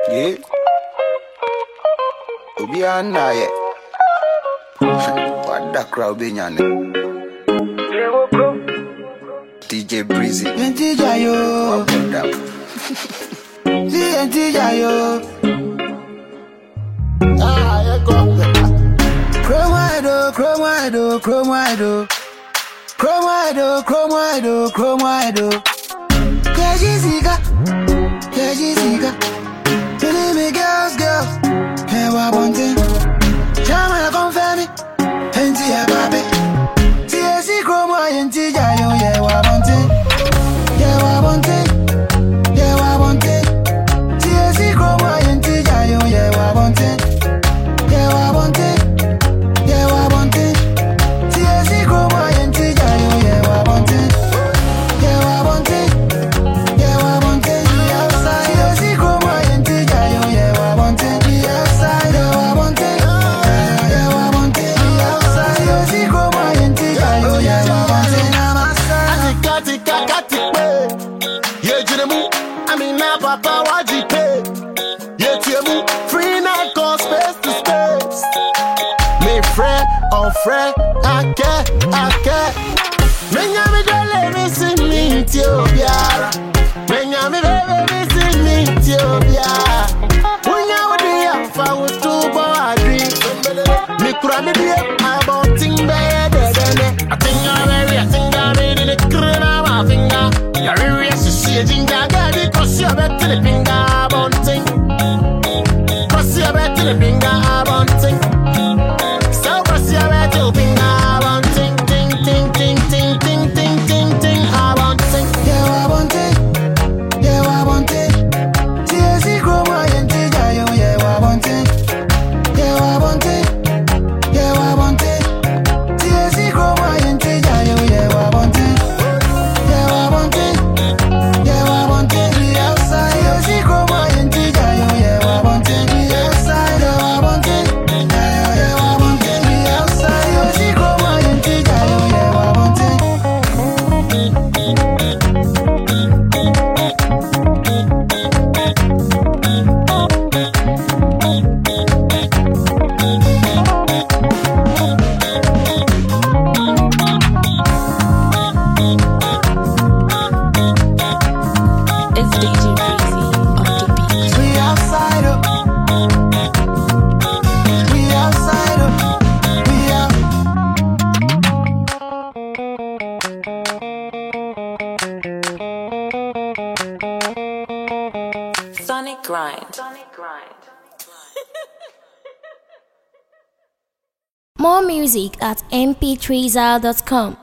Yeah. Obi anaye. What the crowd be nyane? DJ Breezy. DJ yo. DJ yo. Ah, yeah, go. Chrome wide, chrome wide, chrome wide. Chrome wide, chrome wide, chrome wide. Kejisiga. Believe me, girls. Hey, what want it? Chama confirm me. Enti ya babe. TSC chrome wide, enti ya yo. Yeah, what want it? Yeah, what want it? Yeah, what want it? TSC chrome wide, enti ya yo. Yeah, what want it? Yeah, what want it? Yeah, what want it? TSC chrome wide, enti ya yo. Yeah, what want it? Yeah, what want it? Yeah, what want it? Outside, TSC chrome wide, enti ya yo. Yeah, what want it? Outside, yeah, what want it? Yeah, what want it? Outside, TSC chrome wide, enti ya yo. Yeah, what want it? Yeah, Jinemu, I mean, now, Papa, what you pay? Yeah, Tiemu, free night, call space to space. Me friend, on friend, I care. Menyami dole, me see me, Ethiopia. Menyami baby, me see me, Ethiopia. Unya wadi ya, fa wustu bo adri. Me kura me diye, I ting bad. I think I'm ready, the crina, my finger. You're serious, you see a ginger, daddy, cause you're better than finger, bunting. Cause you're better than finger, bunting. So, cause you're better than finger, bunting. Ting, I want ting. Yeah, what want it? Yeah, what want it? TSC chrome wide, enti ya yo. Yeah, what want it? Yeah, what want it? Yeah, what want it? TSC chrome wide, enti ya yo. Yeah, what want it? Yeah, what want it? Yeah, what want it? The outside, TSC chrome wide, enti ya yo. Yeah, what want it? The outside, yeah, what want it? Yeah, what want it? The outside, TSC chrome wide, enti ya yo. Yeah, what want it? It's DJ Breezy on the beat. We outside up. We outside up. We out. Sonic Grind. More music at mp3zal.com.